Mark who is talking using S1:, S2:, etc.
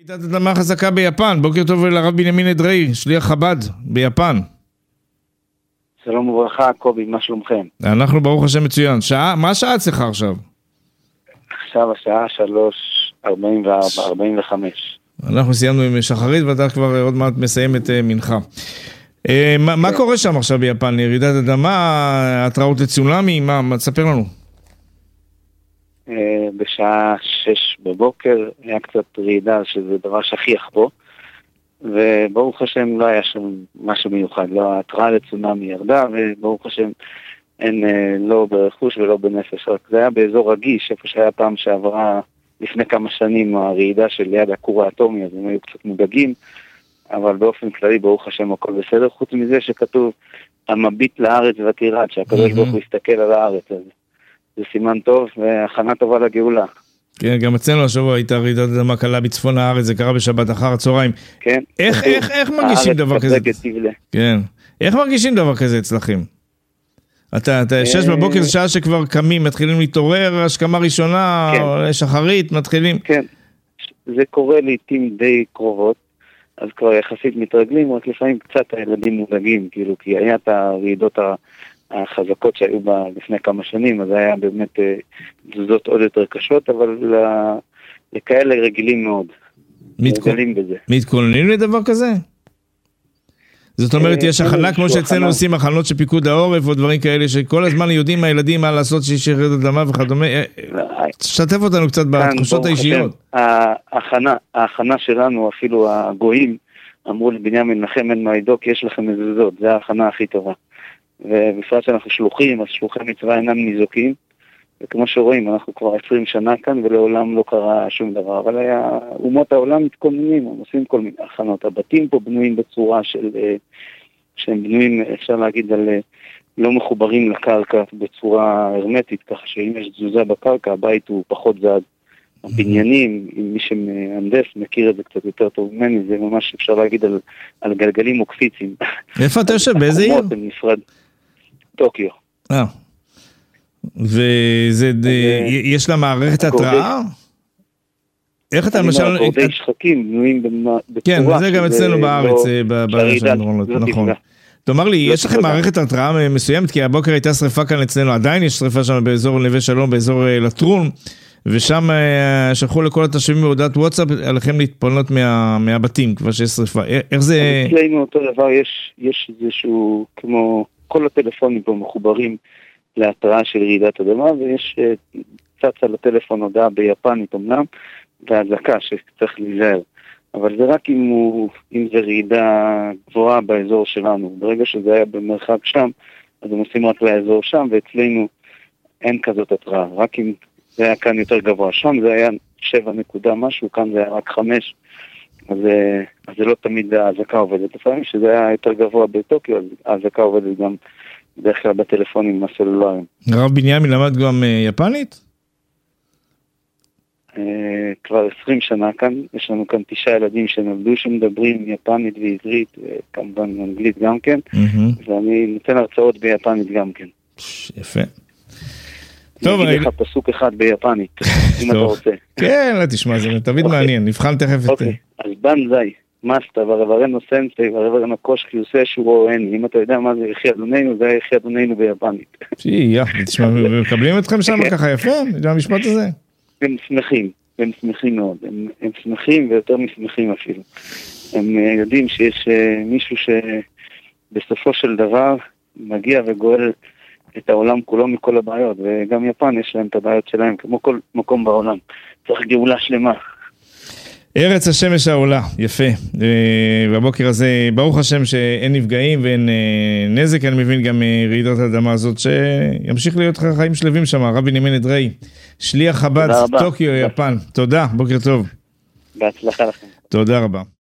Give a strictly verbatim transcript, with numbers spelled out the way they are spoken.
S1: רעידת אדמה חזקה ביפן. בוקר טוב לרב בנימין אדרעי, שליח חב"ד ביפן.
S2: שלום וברכה, קובי, מה שלומכם?
S1: אנחנו ברוך השם מצוין. שעה, מה השעה אצלך עכשיו?
S2: עכשיו השעה שלוש ארבעים וארבע, ארבעים וחמש.
S1: אנחנו סיימנו עם שחרית ואתה כבר עוד מעט מסיים את מנחה. מה, מה קורה שם עכשיו ביפן? רעידת אדמה, התראות לצונאמי, מה, מה תספר לנו?
S2: בשעה שש בבוקר היה קצת רעידה שזה דבר שכיח בו, וברוך השם לא היה שם משהו מיוחד, לא התראה לצונאמי ירדה, וברוך השם אין לא ברכוש ולא בנפש, רק זה היה באזור רגיש, איפה שהיה פעם שעברה לפני כמה שנים הרעידה של ליד הכור האטומי, אז הם היו קצת מודאגים, אבל באופן כללי ברוך השם הכל בסדר, חוץ מזה שכתוב המביט לארץ ותירא, שהקדוש ברוך הוא יסתכל על הארץ, אז זה סימן טוב והכנה טובה לגאולה.
S1: כן, גם אצלנו השבוע הייתה רעידת אדמה קלה בצפון הארץ, זה קרה בשבת אחר הצהריים.
S2: כן.
S1: איך, איך, איך מרגישים דבר כזה? כן. איך מרגישים דבר כזה אצלכם? אתה, אתה, שש בבוקר זה שעה שכבר קמים, מתחילים להתעורר, השכמה ראשונה, או שחרית, מתחילים. כן,
S2: זה קורה לעתים די קרובות, אז כבר יחסית מתרגלים, רק לפעמים קצת הילדים מודאגים, כאילו, כי היה את הרעידות החזקות שהיו בה לפני כמה שנים, אז היה באמת תזוזות עוד יותר קשות, אבל לכאלה רגילים מאוד. רגילים בזה.
S1: מתכוננים לדבר כזה? זאת אומרת, יש הכנה כמו שאצלנו עושים הכנות של פיקוד העורף או דברים כאלה, שכל הזמן יודעים הילדים מה לעשות שיש רעידת אדמה וכדומה. תשתף אותנו קצת בתחושות האישיות.
S2: ההכנה שלנו, אפילו הגויים, אמרו לבנימין לכם אין מה לדאוג, יש לכם מזוזות, זה ההכנה הכי טובה. ובפרט שאנחנו שלוחים, אז שלוחי מצווה אינם ניזוקים, וכמו שרואים, אנחנו כבר עשרים שנה כאן, ולעולם לא קרה שום דבר, אבל היה, אומות העולם מתכוננים, הם עושים כל מיני הכנות. הבתים פה בנויים בצורה של, שהם בנויים, אפשר להגיד, על לא מחוברים לקרקע בצורה הרמטית, ככה שאם יש תזוזה בקרקע, הבית הוא פחות זז. הבניינים, אם מי שמהנדס מכיר את זה קצת יותר טוב ממני, זה ממש אפשר להגיד על, על גלגלים מוקפיצים.
S1: איפה אתה יושב? באיזה עיר?
S2: טוקיו.
S1: אה. וזה, יש לה מערכת התראה? איך אתה למשל...
S2: גורדי שחקים בנויים בצורה...
S1: כן, זה גם אצלנו בארץ, נכון. תאמר לי, יש לכם מערכת התראה מסוימת? כי הבוקר הייתה שריפה כאן אצלנו, עדיין יש שריפה שם באזור נווה שלום, באזור לטרון, ושם שלחו לכל התושבים בהודעת וואטסאפ עליכם להתפנות מהבתים, כבר שיש שריפה. איך זה...
S2: אצלנו אותו דבר, יש איזשהו, כמו כל הטלפונים פה מחוברים, להתראה של רעידת אדמה, ויש צץ על הטלפון הודעה ביפנית אמנם, והזעקה שצריך להיזהר. אבל זה רק אם, הוא, אם זה רעידה גבוהה באזור שלנו. ברגע שזה היה במרחק שם, אז הם עושים רק לאזור שם, ואצלנו אין כזאת התראה. רק אם זה היה כאן יותר גבוה. שם זה היה שבע נקודה משהו, כאן זה היה רק חמש. אז, אז זה לא תמיד ההזעקה עובדת. לפעמים שזה היה יותר גבוה בטוקיו, אז ההזעקה עובדת גם בדרך כלל בטלפונים הסלולריים.
S1: הרב בנימין למד גם יפנית?
S2: כבר עשרים שנה כאן, יש לנו כאן תשעה ילדים שנולדו שמדברים יפנית ועברית, וכמובן אנגלית גם כן, ואני נותן הרצאות ביפנית גם כן.
S1: יפה.
S2: טוב, אני אגיד לך פסוק אחד ביפנית, אם אתה רוצה.
S1: כן, תשמע, זה תמיד מעניין, נבחן תכף את...
S2: אוקיי, אז בנזאי. מסטה ורברנו סנסי ורברנו קושקי עושה שורו אין. אם אתה יודע מה זה יחי אדוננו, זה יחי אדוננו ביפנית.
S1: שיהיה, תשמע, מקבלים אתכם שם ככה יפה? זה המשפט הזה?
S2: הם שמחים, הם שמחים מאוד. הם, הם שמחים ויותר משמחים אפילו. הם יודעים שיש מישהו שבסופו של דבר מגיע וגואל את העולם כולו מכל הבעיות, וגם יפן יש להם את הבעיות שלהם, כמו כל מקום בעולם. צריך גאולה שלמה.
S1: ארץ השמש העולה, יפה. בבוקר הזה, ברוך השם שאין נפגעים ואין נזק, אני מבין גם רעידת האדמה הזאת, שימשיך להיות חיים שלווים שם. הרב בנימין אדרעי, שליח חב"ד, טוקיו, יפן. תודה, בוקר טוב.
S2: בהצלחה לכם.
S1: תודה רבה.